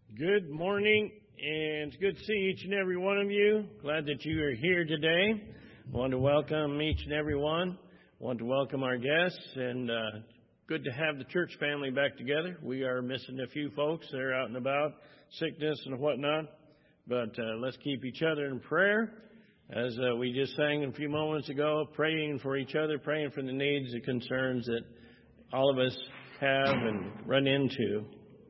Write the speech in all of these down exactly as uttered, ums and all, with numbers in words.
Good morning, and it's good to see each and every one of you. Glad that you are here today. I want to welcome each and every one. I want to welcome our guests, and uh, good to have the church family back together. We are missing a few folks. They're out and about, sickness and whatnot, but uh, let's keep each other in prayer. As uh, we just sang a few moments ago, praying for each other, praying for the needs and concerns that all of us have and run into.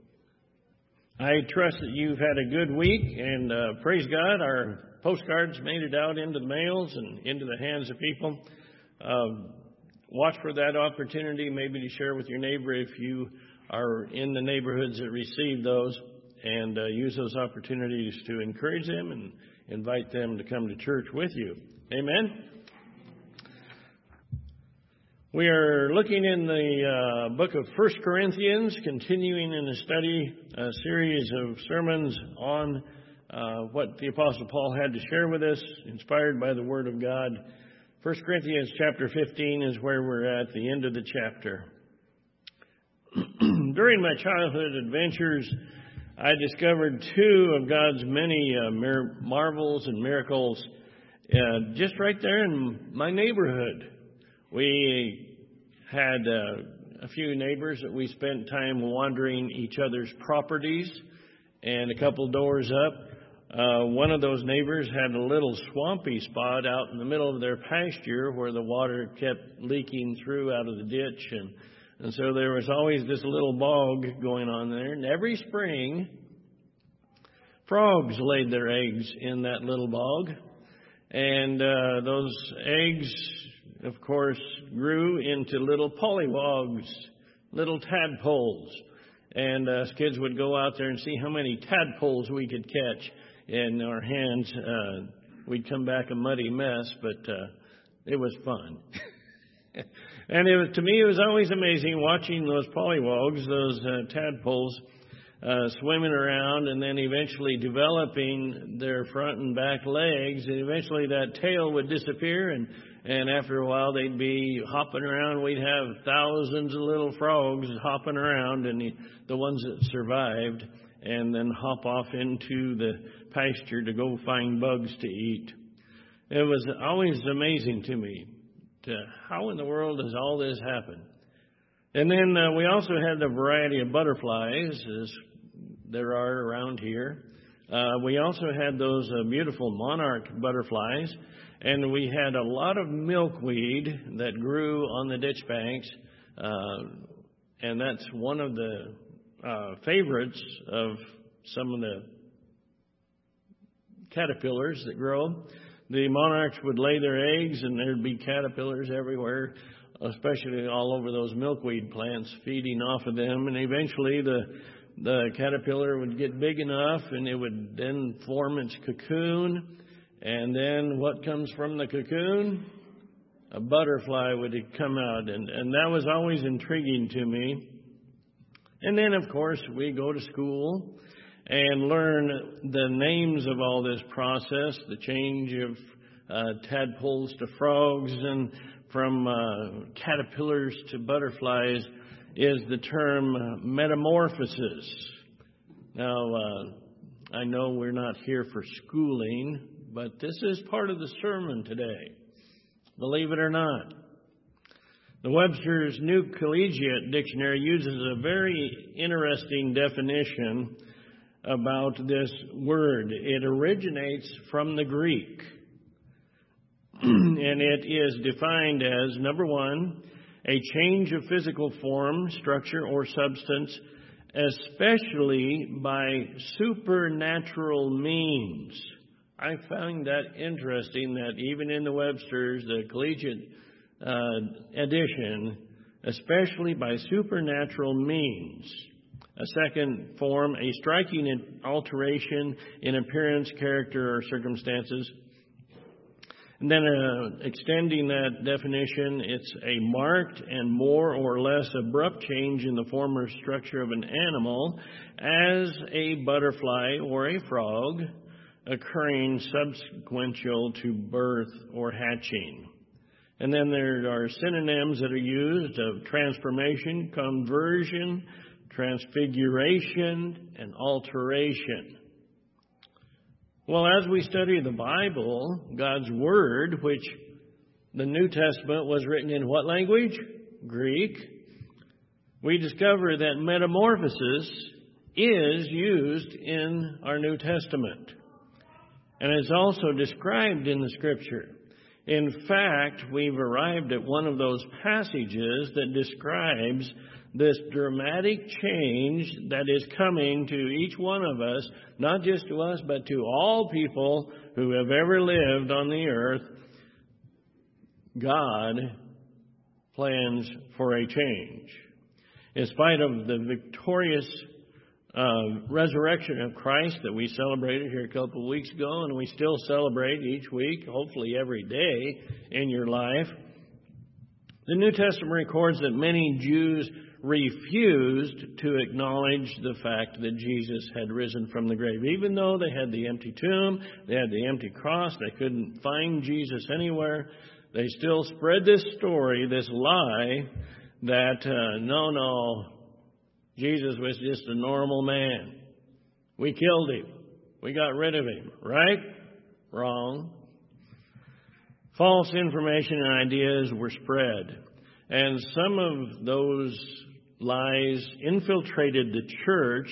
I trust that you've had a good week, and uh, praise God, our postcards made it out into the mails and into the hands of people. Uh, watch for that opportunity maybe to share with your neighbor if you are in the neighborhoods that receive those, and uh, use those opportunities to encourage them and invite them to come to church with you. Amen. We are looking in the uh, book of First Corinthians, continuing in a study, a series of sermons on uh, what the Apostle Paul had to share with us, inspired by the Word of God. First Corinthians chapter fifteen is where we're at, the end of the chapter. During my childhood adventures, I discovered two of God's many uh, mir- marvels and miracles uh, just right there in my neighborhood. We had uh, a few neighbors that we spent time wandering each other's properties, and a couple doors up, uh, one of those neighbors had a little swampy spot out in the middle of their pasture where the water kept leaking through out of the ditch, and, and so there was always this little bog going on there. And every spring, frogs laid their eggs in that little bog, and uh, those eggs, of course, grew into little pollywogs, little tadpoles. And uh, us kids would go out there and see how many tadpoles we could catch in our hands. Uh, we'd come back a muddy mess, but uh, it was fun. And it was, to me, it was always amazing watching those pollywogs, those uh, tadpoles, uh, swimming around and then eventually developing their front and back legs. And eventually that tail would disappear, and And after a while, they'd be hopping around. We'd have thousands of little frogs hopping around, and the, the ones that survived, and then hop off into the pasture to go find bugs to eat. It was always amazing to me, to how in the world does all this happen? And then uh, we also had a variety of butterflies, as there are around here. Uh, we also had those uh, beautiful monarch butterflies. And we had a lot of milkweed that grew on the ditch banks, uh, and that's one of the uh, favorites of some of the caterpillars that grow. The monarchs would lay their eggs, and there'd be caterpillars everywhere, especially all over those milkweed plants, feeding off of them. And eventually the the caterpillar would get big enough, and it would then form its cocoon. And then what comes from the cocoon? A butterfly would come out, and, and that was always intriguing to me. And then, of course, we go to school and learn the names of all this process, the change of uh, tadpoles to frogs and from uh, caterpillars to butterflies is the term metamorphosis. Now, uh, I know we're not here for schooling, but this is part of the sermon today, believe it or not. The Webster's New Collegiate Dictionary uses a very interesting definition about this word. It originates from the Greek, and it is defined as, number one, a change of physical form, structure, or substance, especially by supernatural means. I found that interesting that even in the Webster's, the collegiate uh, edition, especially by supernatural means. A second form, a striking alteration in appearance, character, or circumstances. And then uh, extending that definition, it's a marked and more or less abrupt change in the form or structure of an animal as a butterfly or a frog, occurring subsequential to birth or hatching. And then there are synonyms that are used of transformation, conversion, transfiguration, and alteration. Well, as we study the Bible, God's Word, which the New Testament was written in what language? Greek. We discover that metamorphosis is used in our New Testament, and is also described in the Scripture. In fact, we've arrived at one of those passages that describes this dramatic change that is coming to each one of us, not just to us, but to all people who have ever lived on the earth. God plans for a change. In spite of the victorious uh, resurrection of Christ that we celebrated here a couple of weeks ago, and we still celebrate each week, hopefully every day in your life, the New Testament records that many Jews refused to acknowledge the fact that Jesus had risen from the grave. Even though they had the empty tomb, they had the empty cross, they couldn't find Jesus anywhere, they still spread this story, this lie, that uh, no, no, Jesus was just a normal man. We killed him. We got rid of him. Right? Wrong. False information and ideas were spread. And some of those lies infiltrated the church.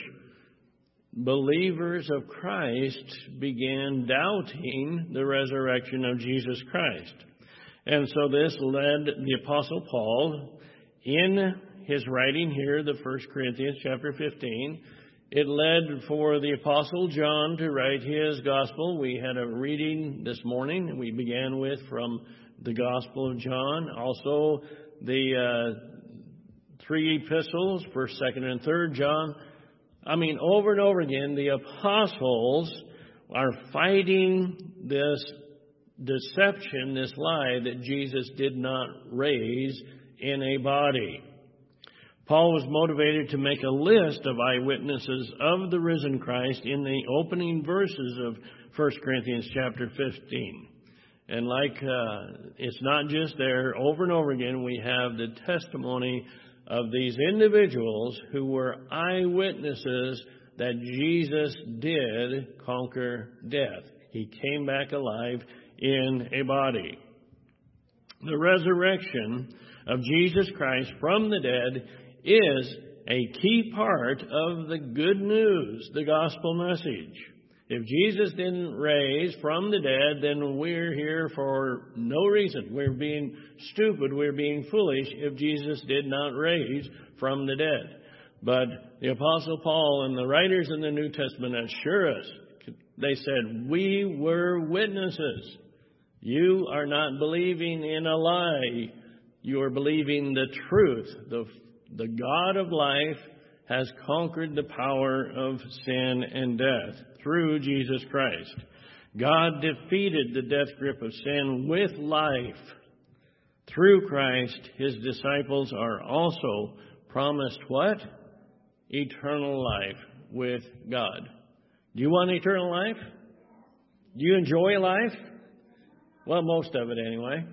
Believers of Christ began doubting the resurrection of Jesus Christ. And so this led the Apostle Paul, in his writing here, the First Corinthians chapter fifteen, it led for the Apostle John to write his gospel. We had a reading this morning, and we began with from the Gospel of John. Also, the uh, three epistles, First, Second, and Third John. I mean, over and over again, the apostles are fighting this deception, this lie that Jesus did not raise in a body. Paul was motivated to make a list of eyewitnesses of the risen Christ in the opening verses of First Corinthians chapter fifteen. And like, uh, it's not just there, over and over again, we have the testimony of these individuals who were eyewitnesses that Jesus did conquer death. He came back alive in a body. The resurrection of Jesus Christ from the dead is a key part of the good news, the gospel message. If Jesus didn't raise from the dead, then we're here for no reason. We're being stupid, we're being foolish if Jesus did not raise from the dead. But the Apostle Paul and the writers in the New Testament assure us, they said, we were witnesses. You are not believing in a lie. You are believing the truth. The, the God of life has conquered the power of sin and death through Jesus Christ. God defeated the death grip of sin with life. Through Christ, his disciples are also promised what? Eternal life with God. Do you want eternal life? Do you enjoy life? Well, most of it anyway.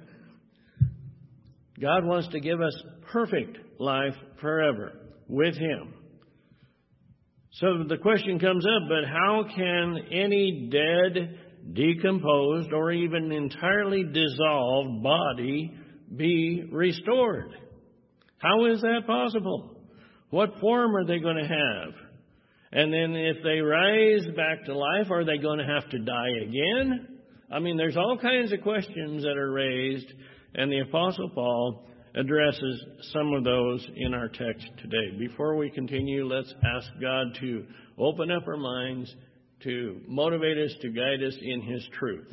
God wants to give us perfect life forever with him. So the question comes up, but how can any dead, decomposed, or even entirely dissolved body be restored? How is that possible? What form are they going to have? And then if they rise back to life, are they going to have to die again? I mean, there's all kinds of questions that are raised, and the Apostle Paul addresses some of those in our text today. Before we continue, let's ask God to open up our minds, to motivate us, to guide us in his truth.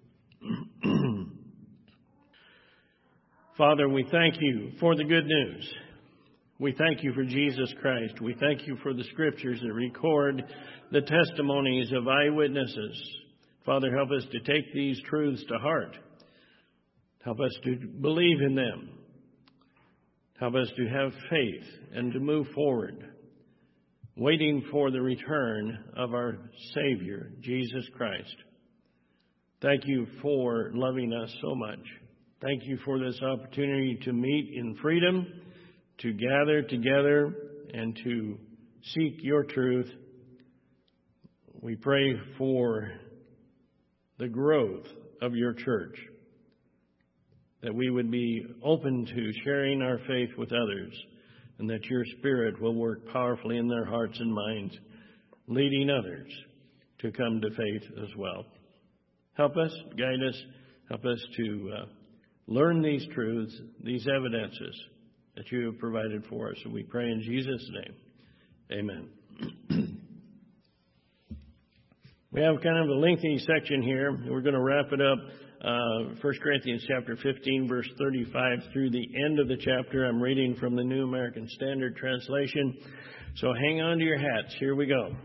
Father, we thank you for the good news. We thank you for Jesus Christ. We thank you for the scriptures that record the testimonies of eyewitnesses. Father, help us to take these truths to heart. Help us to believe in them. Help us to have faith and to move forward, waiting for the return of our Savior, Jesus Christ. Thank you for loving us so much. Thank you for this opportunity to meet in freedom, to gather together, and to seek your truth. We pray for the growth of your church, that we would be open to sharing our faith with others, and that your Spirit will work powerfully in their hearts and minds, leading others to come to faith as well. Help us, guide us, help us to uh, learn these truths, these evidences that you have provided for us. And we pray in Jesus' name. Amen. We have kind of a lengthy section here. We're going to wrap it up. Uh, First Corinthians chapter fifteen, verse thirty-five through the end of the chapter. I'm reading from the New American Standard Translation. So hang on to your hats. Here we go.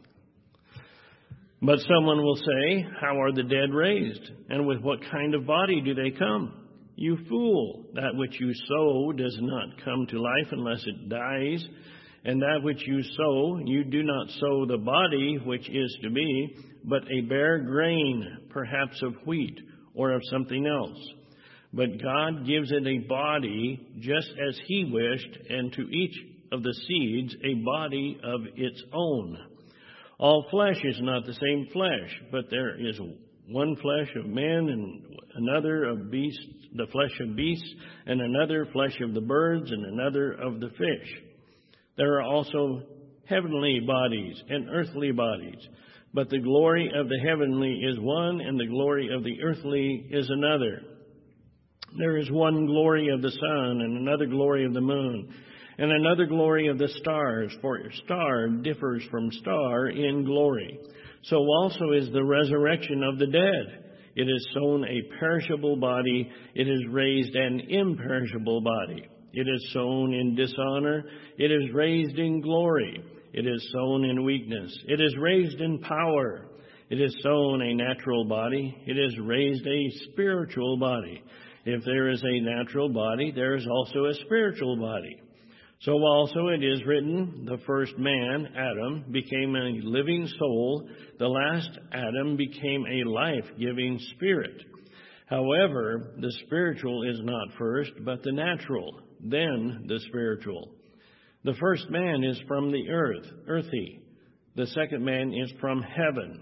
But someone will say, how are the dead raised? And with what kind of body do they come? You fool, that which you sow does not come to life unless it dies. And that which you sow, you do not sow the body which is to be, but a bare grain, perhaps of wheat or of something else. But God gives it a body just as he wished, and to each of the seeds a body of its own. All flesh is not the same flesh, but there is one flesh of men and another of beasts, the flesh of beasts, and another flesh of the birds, and another of the fish. There are also heavenly bodies and earthly bodies, but the glory of the heavenly is one, and the glory of the earthly is another. There is one glory of the sun, and another glory of the moon, and another glory of the stars, for star differs from star in glory. So also is the resurrection of the dead. It is sown a perishable body, it is raised an imperishable body. It is sown in dishonor, it is raised in glory. It is sown in weakness, it is raised in power. It is sown a natural body, it is raised a spiritual body. If there is a natural body, there is also a spiritual body. So also it is written, the first man, Adam, became a living soul. The last Adam became a life-giving spirit. However, the spiritual is not first, but the natural, then the spiritual. The first man is from the earth, earthy. The second man is from heaven.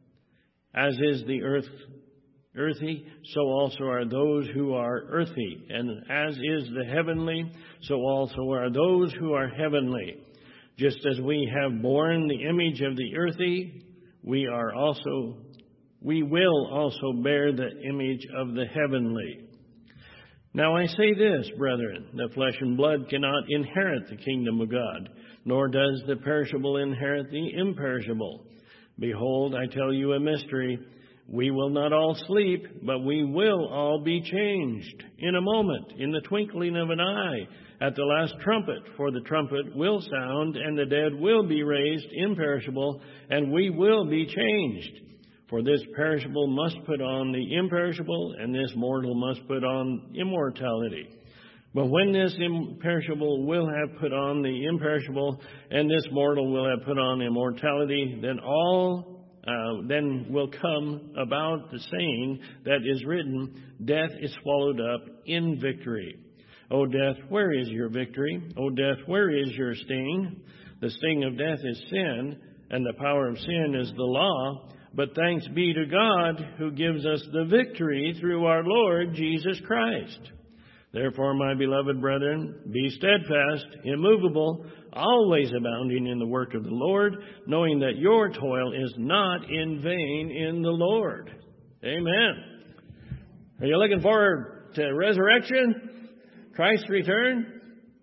As is the earth earthy, so also are those who are earthy. And as is the heavenly, so also are those who are heavenly. Just as we have borne the image of the earthy, we are also, we will also bear the image of the heavenly. Now I say this, brethren, that flesh and blood cannot inherit the kingdom of God, nor does the perishable inherit the imperishable. Behold, I tell you a mystery. We will not all sleep, but we will all be changed in a moment, in the twinkling of an eye, at the last trumpet. For the trumpet will sound, and the dead will be raised imperishable, and we will be changed. For this perishable must put on the imperishable, and this mortal must put on immortality. But when this imperishable will have put on the imperishable, and this mortal will have put on immortality, then all Uh, then will come about the saying that is written, death is swallowed up in victory. O death, where is your victory? O death, where is your sting? The sting of death is sin, and the power of sin is the law. But thanks be to God who gives us the victory through our Lord Jesus Christ. Therefore, my beloved brethren, be steadfast, immovable, always abounding in the work of the Lord, knowing that your toil is not in vain in the Lord. Amen. Are you looking forward to resurrection? Christ's return?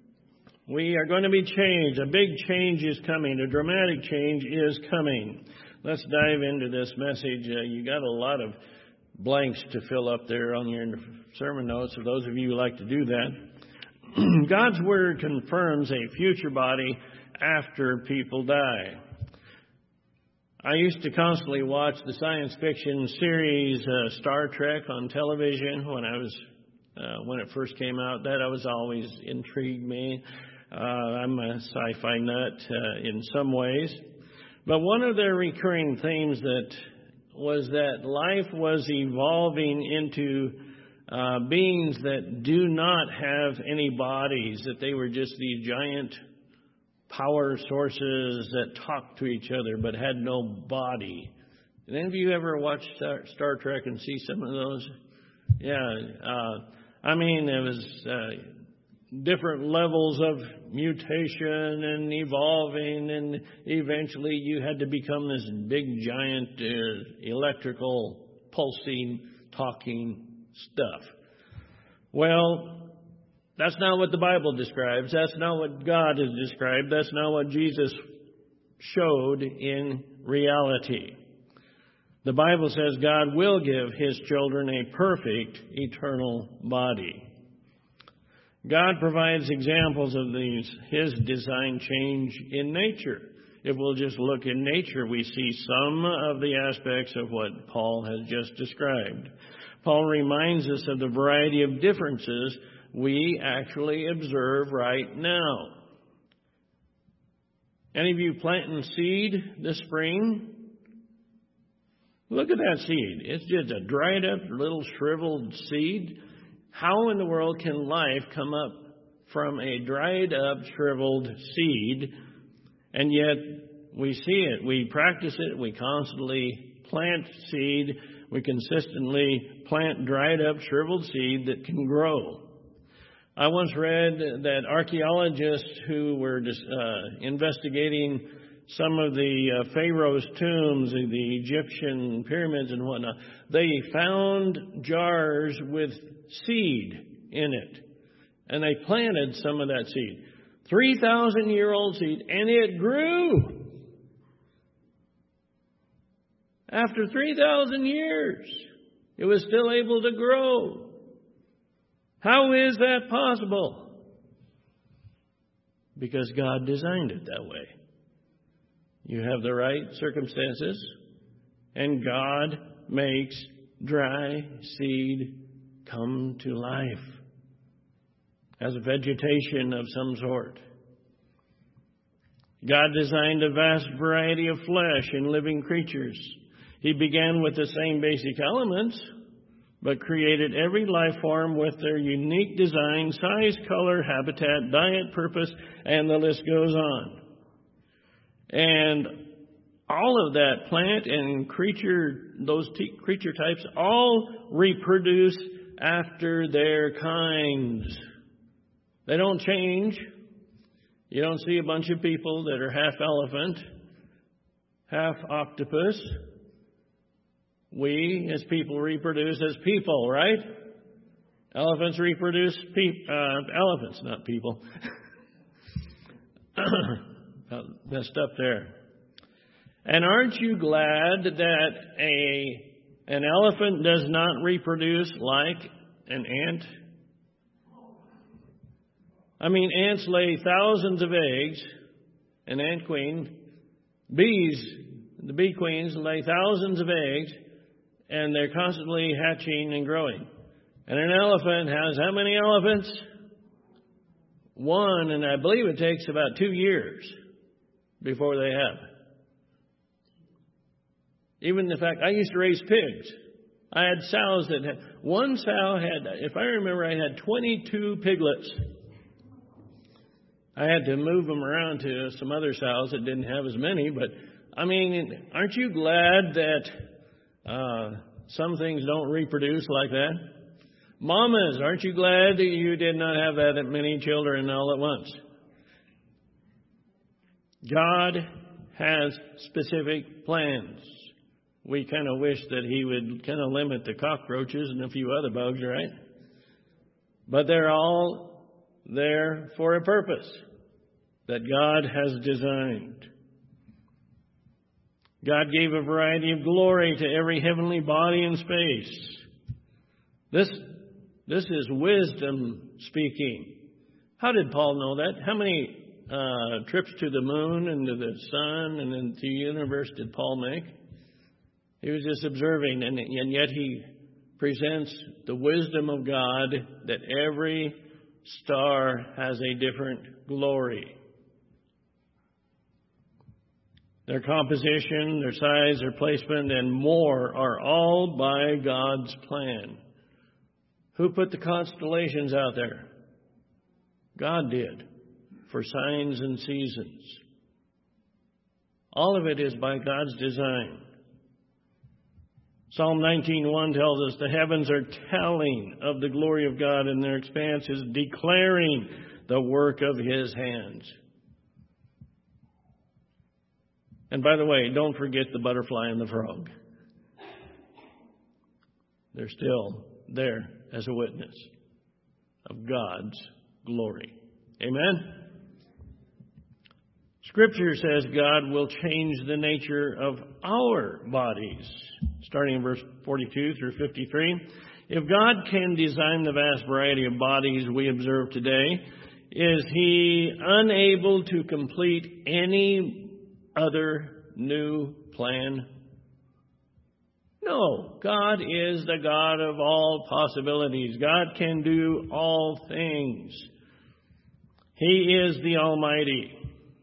We are going to be changed. A big change is coming. A dramatic change is coming. Let's dive into this message. Uh, you got a lot of blanks to fill up there on your sermon notes, for those of you who like to do that. God's Word confirms a future body after people die. I used to constantly watch the science fiction series uh, Star Trek on television when I was uh, when it first came out. That was always intrigued me. Uh, I'm a sci-fi nut uh, in some ways. But one of the recurring themes that was that life was evolving into uh, beings that do not have any bodies, that they were just these giant power sources that talked to each other but had no body. Did any of you ever watch Star, Star Trek and see some of those? Yeah. Uh, I mean, it was uh, different levels of mutation and evolving, and eventually you had to become this big, giant uh, electrical, pulsing, talking stuff. Well, that's not what the Bible describes. That's not what God has described. That's not what Jesus showed in reality. The Bible says God will give His children a perfect eternal body. God provides examples of these, His design change in nature. If we'll just look in nature, we see some of the aspects of what Paul has just described. Paul reminds us of the variety of differences we actually observe right now. Any of you planting seed this spring? Look at that seed. It's just a dried up little shriveled seed. How in the world can life come up from a dried up shriveled seed? And yet we see it. We practice it. We constantly plant seed. We consistently plant dried up shriveled seed that can grow. I once read that archaeologists who were uh, investigating some of the uh, Pharaoh's tombs, the Egyptian pyramids and whatnot, they found jars with seed in it. And they planted some of that seed. three thousand year old seed, and it grew. After three thousand years, it was still able to grow. How is that possible? Because God designed it that way. You have the right circumstances, and God makes dry seed come to life as a vegetation of some sort. God designed a vast variety of flesh in living creatures. He began with the same basic elements, but created every life form with their unique design, size, color, habitat, diet, purpose, and the list goes on. And all of that plant and creature, those t- creature types, all reproduce after their kinds. They don't change. You don't see a bunch of people that are half elephant, half octopus. We, as people, reproduce as people, right? Elephants reproduce pe- uh, elephants, not people. Messed up there. And aren't you glad that a an elephant does not reproduce like an ant? I mean, ants lay thousands of eggs, an ant queen. Bees, the bee queens lay thousands of eggs, and they're constantly hatching and growing. And an elephant has how many elephants? One, and I believe it takes about two years before they have. Even the fact, I used to raise pigs. I had sows that had, one sow had, if I remember, I had twenty-two piglets. I had to move them around to some other sows that didn't have as many, but I mean, aren't you glad that uh, some things don't reproduce like that? Mamas, aren't you glad that you did not have that many children all at once? God has specific plans. We kind of wish that He would kind of limit the cockroaches and a few other bugs, right? But they're all there for a purpose that God has designed. God gave a variety of glory to every heavenly body in space. This, this is wisdom speaking. How did Paul know that? How many uh, trips to the moon and to the sun and into the universe did Paul make? He was just observing, and, and yet he presents the wisdom of God that every star has a different glory. Their composition, their size, their placement, and more are all by God's plan. Who put the constellations out there? God did. for signs and seasons. All of it is by God's design. Psalm nineteen one tells us the heavens are telling of the glory of God, and their expanse is declaring the work of His hands. And by the way, don't forget the butterfly and the frog. They're still there as a witness of God's glory. Amen? Scripture says God will change the nature of our bodies. Starting in verse forty-two through fifty-three. If God can design the vast variety of bodies we observe today, is He unable to complete any other new plan? No. God is the God of all possibilities. God can do all things. He is the Almighty.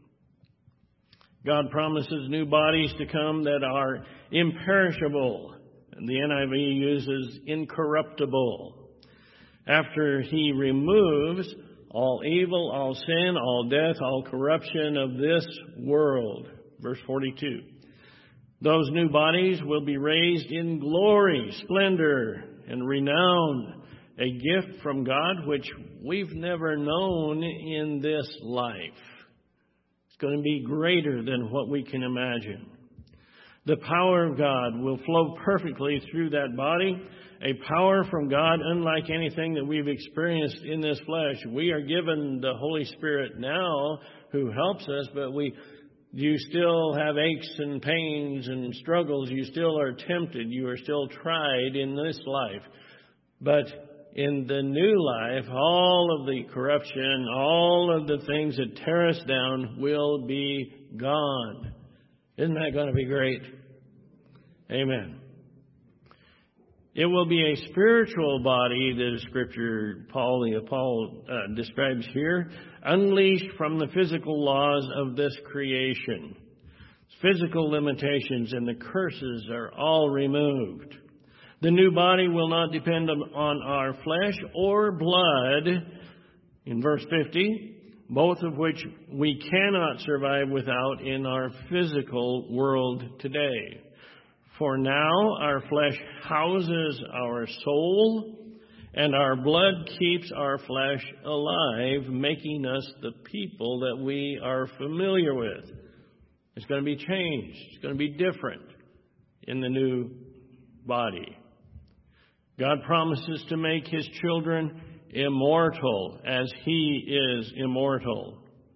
God promises new bodies to come that are imperishable. And the N I V uses incorruptible. After He removes all evil, all sin, all death, all corruption of this world. Verse forty-two. Those new bodies will be raised in glory, splendor, and renown, a gift from God which we've never known in this life. It's going to be greater than what we can imagine. The power of God will flow perfectly through that body, a power from God unlike anything that we've experienced in this flesh. We are given the Holy Spirit now who helps us, but we You still have aches and pains and struggles. You still are tempted. You are still tried in this life. But in the new life, all of the corruption, all of the things that tear us down will be gone. Isn't that going to be great? Amen. It will be a spiritual body that Scripture, Paul, the Paul uh, describes here, unleashed from the physical laws of this creation. Physical limitations and the curses are all removed. The new body will not depend on our flesh or blood, in verse fifty, both of which we cannot survive without in our physical world today. For now, our flesh houses our soul, and our blood keeps our flesh alive, making us the people that we are familiar with. It's going to be changed. It's going to be different in the new body. God promises to make His children immortal as He is immortal.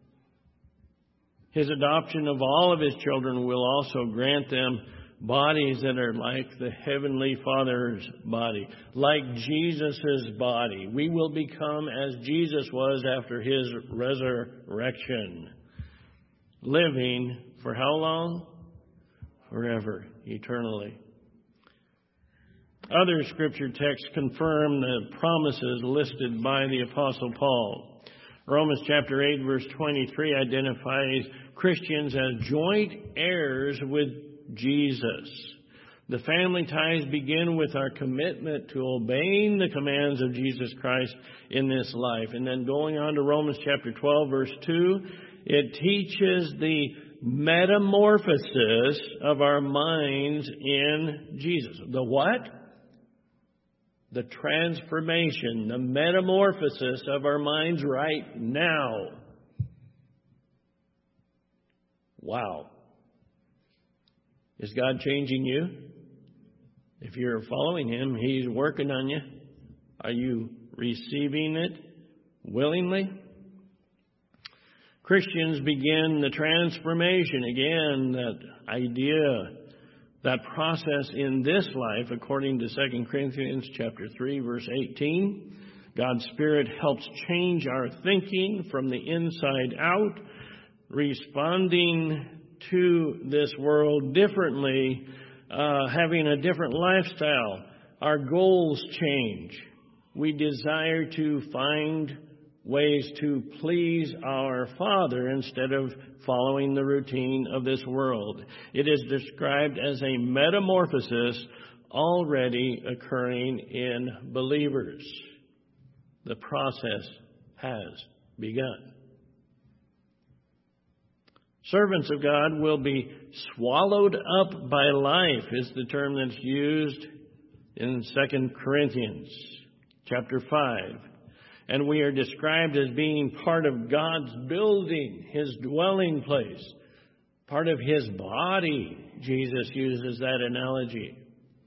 His adoption of all of His children will also grant them bodies that are like the Heavenly Father's body, like Jesus' body. We will become as Jesus was after His resurrection. Living for how long? Forever, eternally. Other Scripture texts confirm the promises listed by the Apostle Paul. Romans chapter eight, verse twenty-three identifies Christians as joint heirs with Jesus. The family ties begin with our commitment to obeying the commands of Jesus Christ in this life. And then going on to Romans chapter twelve, verse two, it teaches the metamorphosis of our minds in Jesus. The what? The transformation, the metamorphosis of our minds right now. Wow. Is God changing you? If you're following Him, He's working on you. Are you receiving it willingly? Christians begin the transformation, again, that idea, that process in this life, according to Second Corinthians chapter three, verse eighteen. God's Spirit helps change our thinking from the inside out, responding to this world differently, uh, having a different lifestyle. Our goals change. We desire to find ways to please our Father instead of following the routine of this world. It is described as a metamorphosis already occurring in believers. The process has begun. Servants of God will be swallowed up by life is the term that's used in Second Corinthians chapter five. And we are described as being part of God's building, His dwelling place, part of His body. Jesus uses that analogy.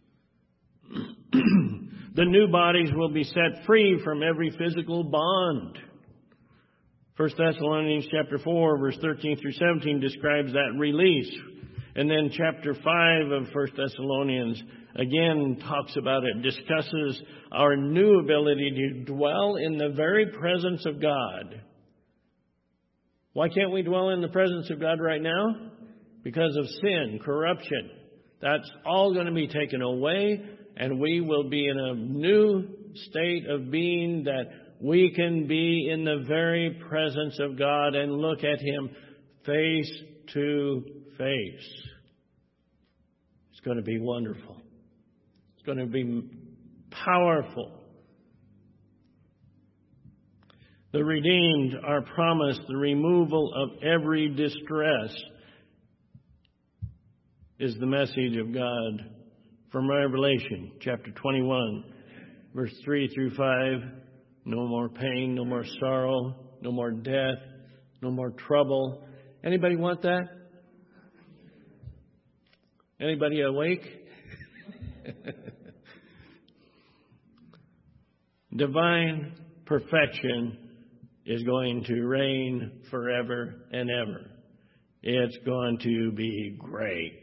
The new bodies will be set free from every physical bond. First Thessalonians chapter four, verse thirteen through seventeen describes that release. And then chapter five of First Thessalonians again talks about it, discusses our new ability to dwell in the very presence of God. Why can't we dwell in the presence of God right now? Because of sin, corruption. That's all going to be taken away, and we will be in a new state of being that we can be in the very presence of God and look at Him face to face. It's going to be wonderful. It's going to be powerful. The redeemed are promised the removal of every distress is the message of God from Revelation chapter twenty-one, verse three through five. No more pain, no more sorrow, no more death, no more trouble. Anybody want that? Anybody awake? Divine perfection is going to reign forever and ever. It's going to be great.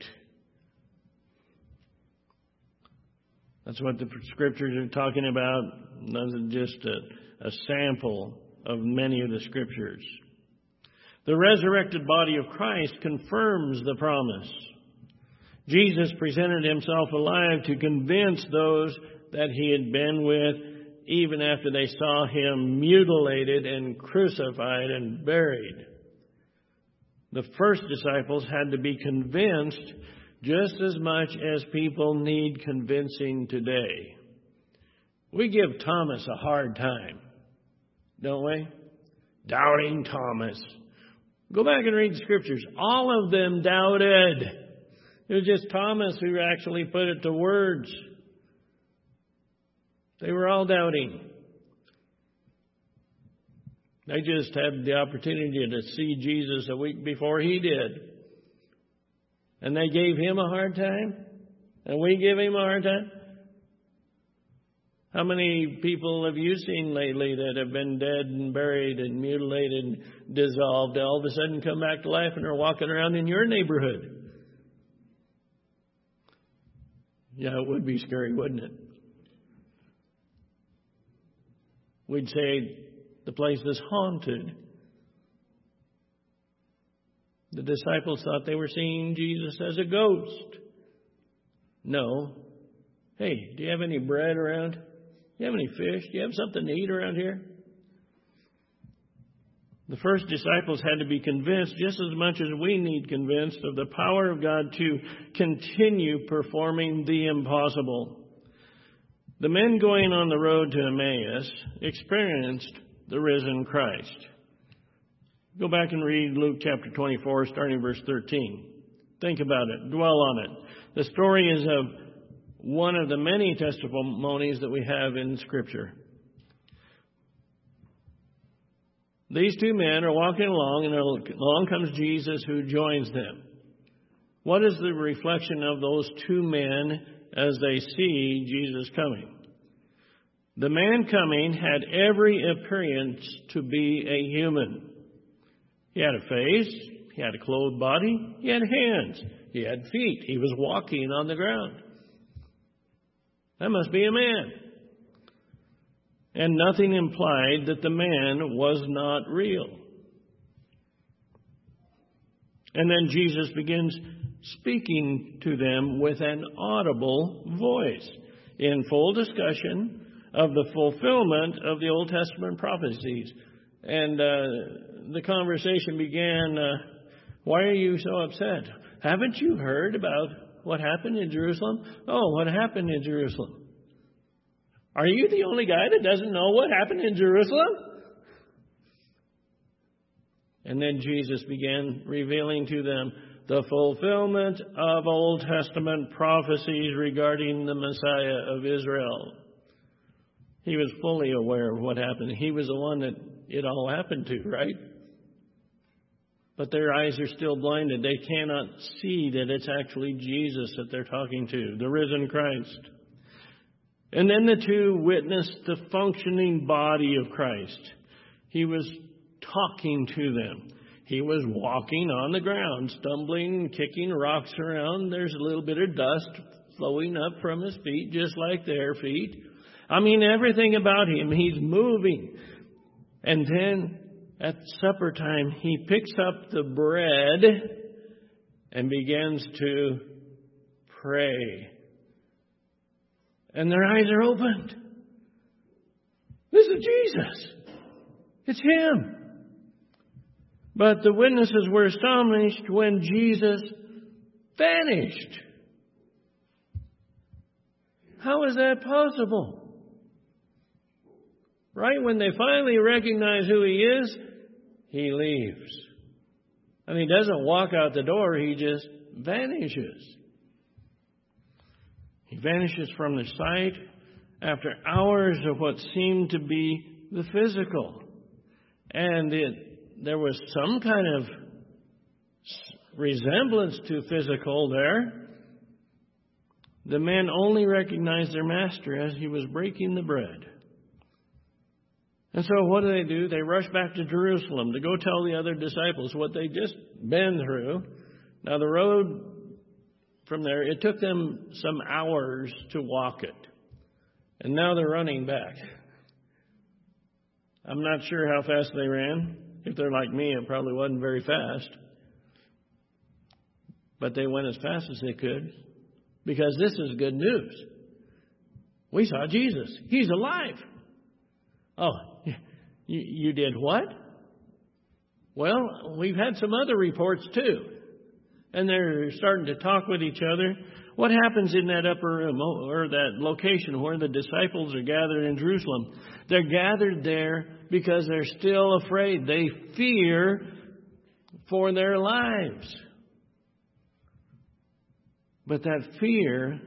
That's what the scriptures are talking about. That's just a, a sample of many of the scriptures. The resurrected body of Christ confirms the promise. Jesus presented Himself alive to convince those that He had been with, even after they saw Him mutilated and crucified and buried. The first disciples had to be convinced just as much as people need convincing today. We give Thomas a hard time, don't we? Doubting Thomas. Go back and read the scriptures. All of them doubted. It was just Thomas who actually put it to words. They were all doubting. They just had the opportunity to see Jesus a week before He did. And they gave Him a hard time? And we give Him a hard time? How many people have you seen lately that have been dead and buried and mutilated and dissolved, all of a sudden come back to life and are walking around in your neighborhood? Yeah, it would be scary, wouldn't it? We'd say the place is haunted. The disciples thought they were seeing Jesus as a ghost. No. Hey, do you have any bread around? Do you have any fish? Do you have something to eat around here? The first disciples had to be convinced just as much as we need convinced of the power of God to continue performing the impossible. The men going on the road to Emmaus experienced the risen Christ. Go back and read Luke chapter twenty-four, starting verse thirteen. Think about it. Dwell on it. The story is of one of the many testimonies that we have in Scripture. These two men are walking along, and along comes Jesus, who joins them. What is the reflection of those two men as they see Jesus coming? The man coming had every appearance to be a human. He had a face, he had a clothed body, he had hands, he had feet, he was walking on the ground. That must be a man. And nothing implied that the man was not real. And then Jesus begins speaking to them with an audible voice in full discussion of the fulfillment of the Old Testament prophecies. And uh, the conversation began, uh, why are you so upset? Haven't you heard about what happened in Jerusalem? Oh, what happened in Jerusalem? Are you the only guy that doesn't know what happened in Jerusalem? And then Jesus began revealing to them the fulfillment of Old Testament prophecies regarding the Messiah of Israel. He was fully aware of what happened. He was the one that it all happened to, right? But their eyes are still blinded. They cannot see that it's actually Jesus that they're talking to, the risen Christ. And then the two witnessed the functioning body of Christ. He was talking to them. He was walking on the ground, stumbling, kicking rocks around. There's a little bit of dust flowing up from his feet, just like their feet. I mean, everything about him, he's moving. And then at supper time, he picks up the bread and begins to pray. And their eyes are opened. This is Jesus. It's him. But the witnesses were astonished when Jesus vanished. How is that possible? Right when they finally recognize who he is, he leaves. And he doesn't walk out the door, he just vanishes. He vanishes from their sight after hours of what seemed to be the physical. And it, there was some kind of resemblance to physical there. The men only recognized their master as he was breaking the bread. And so what do they do? They rush back to Jerusalem to go tell the other disciples what they just been through. Now the road from there, it took them some hours to walk it. And now they're running back. I'm not sure how fast they ran. If they're like me, it probably wasn't very fast. But they went as fast as they could. Because this is good news. We saw Jesus. He's alive. Oh, you, you did what? Well, we've had some other reports too. And they're starting to talk with each other. What happens in that upper room or that location where the disciples are gathered in Jerusalem? They're gathered there because they're still afraid. They fear for their lives. But that fear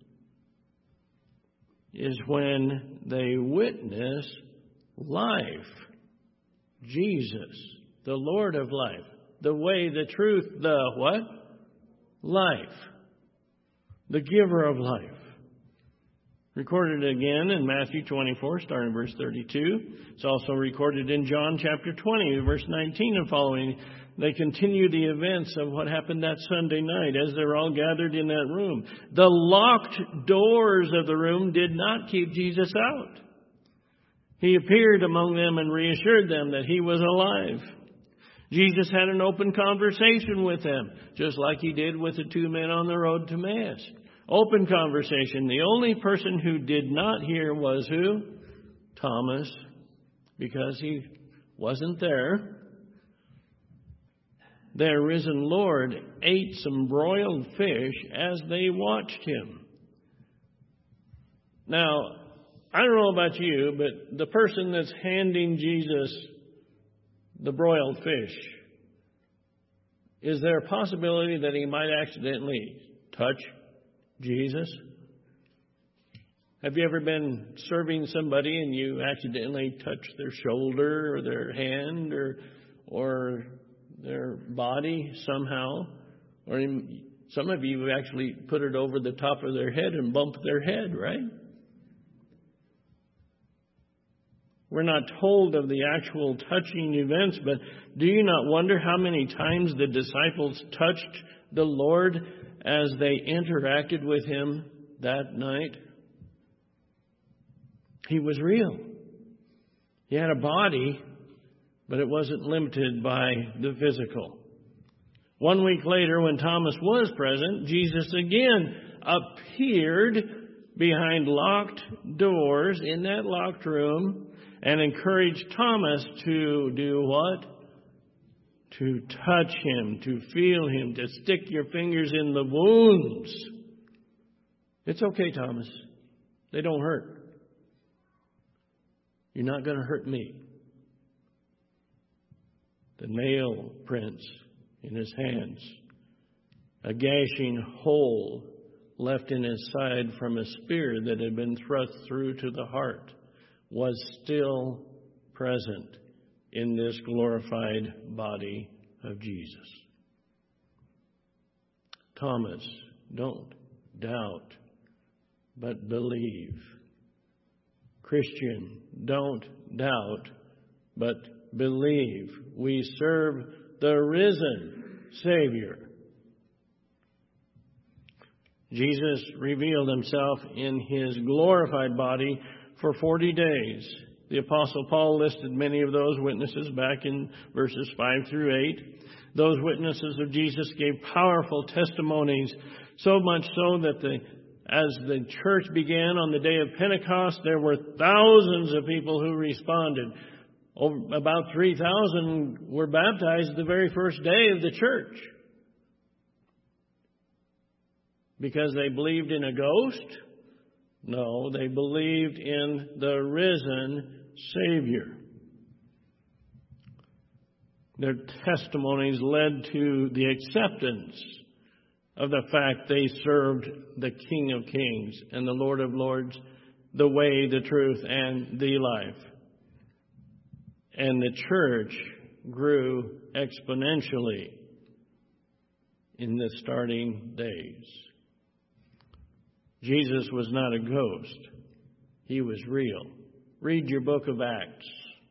is when they witness life. Jesus, the Lord of life. The way, the truth, the what? Life. The giver of life. Recorded again in Matthew twenty-four, starting in verse thirty-two. It's also recorded in John chapter twenty, verse nineteen and following. They continue the events of what happened that Sunday night as they're all gathered in that room. The locked doors of the room did not keep Jesus out. He appeared among them and reassured them that he was alive. Jesus had an open conversation with them, just like he did with the two men on the road to Emmaus. Open conversation. The only person who did not hear was who? Thomas, because he wasn't there. Their risen Lord ate some broiled fish as they watched him. Now, I don't know about you, but the person that's handing Jesus the broiled fish, is there a possibility that he might accidentally touch Jesus? Have you ever been serving somebody and you accidentally touch their shoulder or their hand or or their body somehow? Or in, some of you actually put it over the top of their head and bumped their head, right? We're not told of the actual touching events, but do you not wonder how many times the disciples touched the Lord as they interacted with him that night? He was real. He had a body, but it wasn't limited by the physical. One week later, when Thomas was present, Jesus again appeared behind locked doors in that locked room and encouraged Thomas to do what? To touch him, to feel him, to stick your fingers in the wounds. It's okay, Thomas. They don't hurt. You're not going to hurt me. the nail prints in his hands, a gashing hole left in his side from a spear that had been thrust through to the heart, was still present in this glorified body of Jesus. Thomas, don't doubt, but believe. Christian, don't doubt, but believe. We serve the risen Savior. Jesus revealed himself in his glorified body for forty days. The Apostle Paul listed many of those witnesses back in verses five through eight. Those witnesses of Jesus gave powerful testimonies, so much so that the, as the church began on the day of Pentecost, there were thousands of people who responded. Over, about three thousand were baptized the very first day of the church. Because they believed in a ghost? No, they believed in the risen Savior. Their testimonies led to the acceptance of the fact they served the King of Kings and the Lord of Lords, the way, the truth, and the life. And the church grew exponentially in the starting days. Jesus was not a ghost. He was real. Read your book of Acts.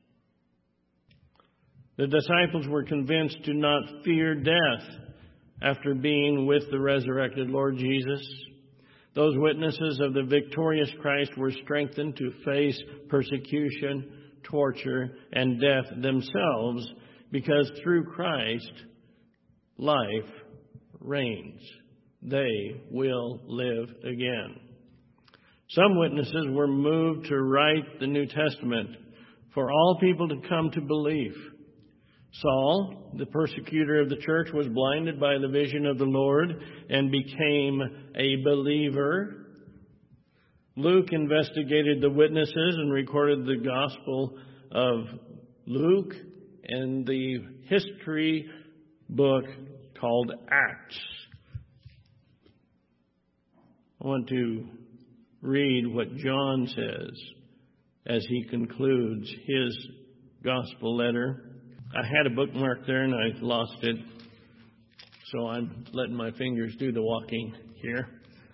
The disciples were convinced to not fear death after being with the resurrected Lord Jesus. Those witnesses of the victorious Christ were strengthened to face persecution, torture, and death themselves, because through Christ, life reigns. They will live again. Some witnesses were moved to write the New Testament for all people to come to belief. Saul, the persecutor of the church, was blinded by the vision of the Lord and became a believer. Luke investigated the witnesses and recorded the Gospel of Luke and the history book called Acts. I want to read what John says as he concludes his gospel letter. I had a bookmark there and I lost it, so I'm letting my fingers do the walking here.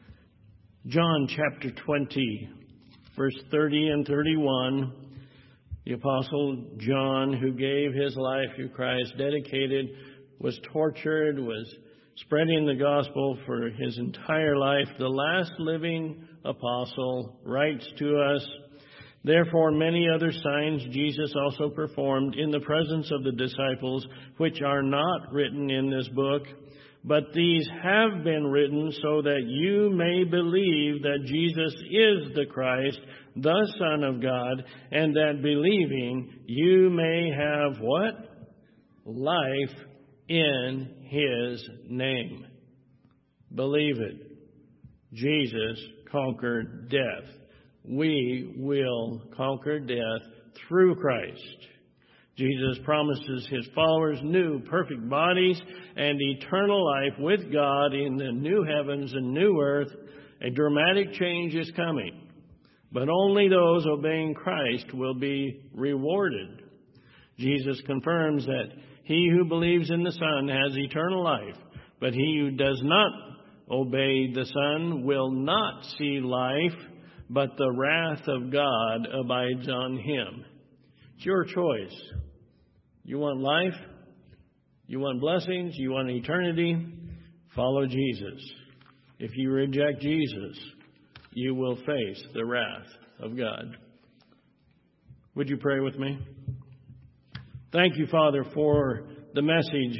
John chapter twenty, verse thirty and thirty-one. The Apostle John, who gave his life to Christ, dedicated, was tortured, was spreading the gospel for his entire life. The last living apostle writes to us, "Therefore many other signs Jesus also performed in the presence of the disciples, which are not written in this book, but these have been written so that you may believe that Jesus is the Christ, the Son of God, and that believing you may have" what? Life in His name. Believe it. Jesus conquered death. We will conquer death through Christ. Jesus promises His followers new perfect bodies and eternal life with God in the new heavens and new earth. A dramatic change is coming, but only those obeying Christ will be rewarded. Jesus confirms that he who believes in the Son has eternal life, but he who does not obey the Son will not see life, but the wrath of God abides on him. It's your choice. You want life? You want blessings? You want eternity? Follow Jesus. If you reject Jesus, you will face the wrath of God. Would you pray with me? Thank you, Father, for the message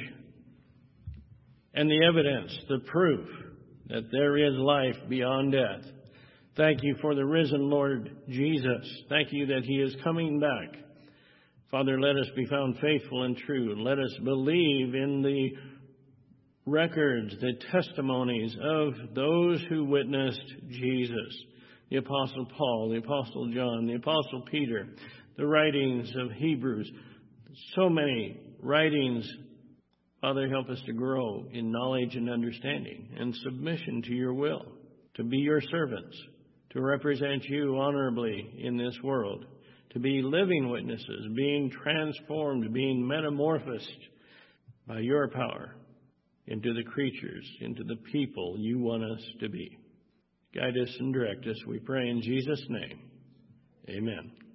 and the evidence, the proof that there is life beyond death. Thank you for the risen Lord Jesus. Thank you that He is coming back. Father, let us be found faithful and true. Let us believe in the records, the testimonies of those who witnessed Jesus. The Apostle Paul, the Apostle John, the Apostle Peter, the writings of Hebrews. So many writings, Father, help us to grow in knowledge and understanding and submission to your will, to be your servants, to represent you honorably in this world, to be living witnesses, being transformed, being metamorphosed by your power into the creatures, into the people you want us to be. Guide us and direct us, we pray in Jesus' name. Amen.